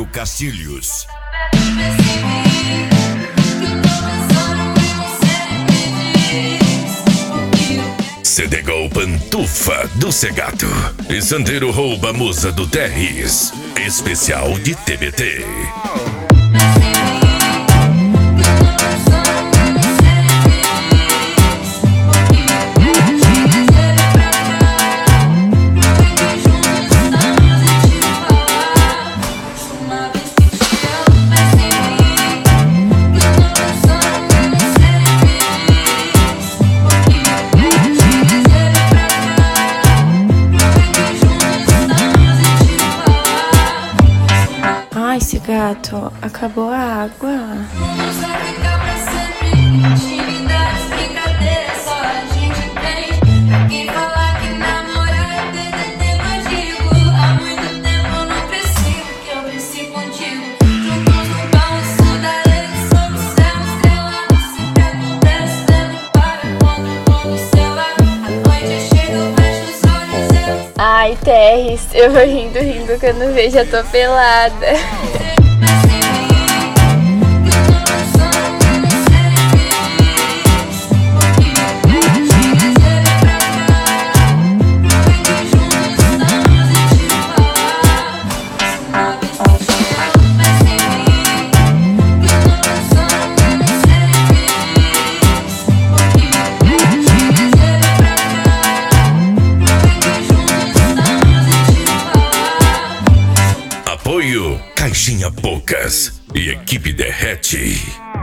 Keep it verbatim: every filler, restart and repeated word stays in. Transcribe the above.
Rodrigo Castilhos. Cedegol Pantufa do Segato e Sandero Rouba a Musa do Terres. Especial de T B T. Ai, esse gato, acabou a água. Ai, Terres, eu vou rindo, rindo quando vejo a tua pelada. Apoio Caixinha Poucas e Equipe Derrete.